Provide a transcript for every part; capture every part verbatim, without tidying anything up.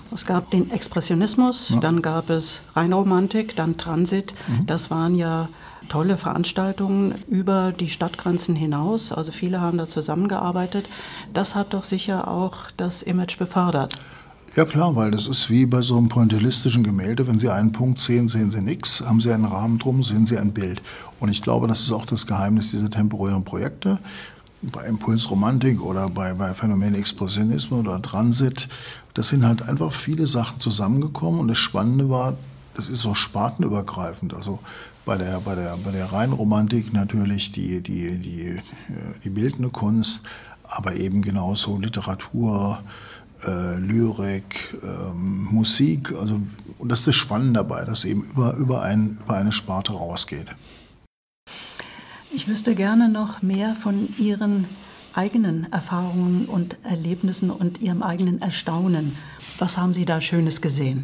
Es gab den Expressionismus, ja. Dann gab es Rheinromantik, dann Transit. Mhm. Das waren ja tolle Veranstaltungen über die Stadtgrenzen hinaus. Also viele haben da zusammengearbeitet. Das hat doch sicher auch das Image befördert. Ja klar, weil das ist wie bei so einem pointillistischen Gemälde. Wenn Sie einen Punkt sehen, sehen Sie nichts. Haben Sie einen Rahmen drum, sehen Sie ein Bild. Und ich glaube, das ist auch das Geheimnis dieser temporären Projekte. Bei Impulsromantik oder bei, bei Phänomen Expressionismus oder Transit. Das sind halt einfach viele Sachen zusammengekommen. Und das Spannende war, das ist so spartenübergreifend. Also bei der, bei der, bei der Rheinromantik natürlich die, die, die, die bildende Kunst, aber eben genauso Literatur, Äh, Lyrik, ähm, Musik, also, und das ist das Spannende dabei, dass eben über, über, ein, über eine Sparte rausgeht. Ich wüsste gerne noch mehr von Ihren eigenen Erfahrungen und Erlebnissen und Ihrem eigenen Erstaunen. Was haben Sie da Schönes gesehen?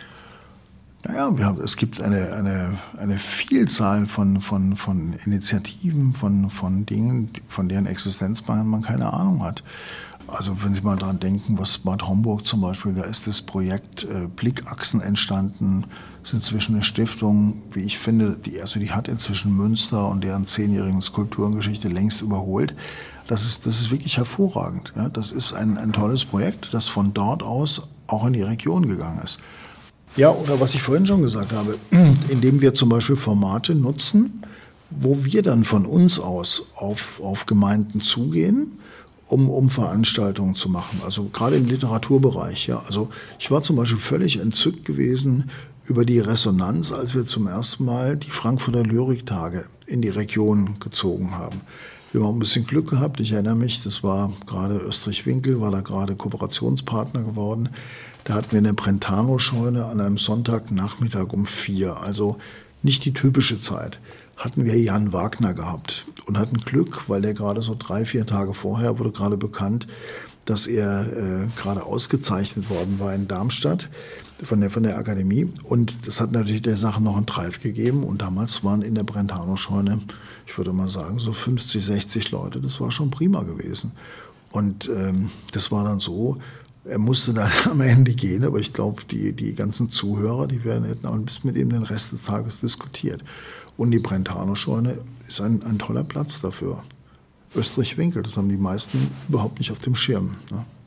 Naja, wir haben, es gibt eine, eine, eine Vielzahl von, von, von Initiativen, von, von Dingen, von deren Existenz man, man keine Ahnung hat. Also wenn Sie mal daran denken, was Bad Homburg zum Beispiel, da ist das Projekt äh, Blickachsen entstanden, das ist inzwischen eine Stiftung, wie ich finde, die, also die hat inzwischen Münster und deren zehnjährigen Skulpturengeschichte längst überholt. Das ist, das ist wirklich hervorragend. Ja? Das ist ein, ein tolles Projekt, das von dort aus auch in die Region gegangen ist. Ja, oder was ich vorhin schon gesagt habe, indem wir zum Beispiel Formate nutzen, wo wir dann von uns aus auf, auf Gemeinden zugehen, Um, um Veranstaltungen zu machen, also gerade im Literaturbereich. Ja. Also ich war zum Beispiel völlig entzückt gewesen über die Resonanz, als wir zum ersten Mal die Frankfurter Lyriktage in die Region gezogen haben. Wir haben auch ein bisschen Glück gehabt, ich erinnere mich, das war gerade Österreich-Winkel, war da gerade Kooperationspartner geworden. Da hatten wir eine Brentano-Scheune an einem Sonntagnachmittag um vier, also nicht die typische Zeit. Hatten wir Jan Wagner gehabt und hatten Glück, weil der gerade so drei, vier Tage vorher wurde gerade bekannt, dass er äh, gerade ausgezeichnet worden war in Darmstadt von der, von der Akademie. Und das hat natürlich der Sache noch einen Drive gegeben. Und damals waren in der Brentano-Scheune, ich würde mal sagen, so fünfzig, sechzig Leute. Das war schon prima gewesen. Und ähm, das war dann so, er musste dann am Ende gehen, aber ich glaube, die, die ganzen Zuhörer, die werden, hätten auch bis mit ihm den Rest des Tages diskutiert. Und die Brentano-Scheune ist ein, ein toller Platz dafür. Österreich-Winkel, das haben die meisten überhaupt nicht auf dem Schirm. Ne?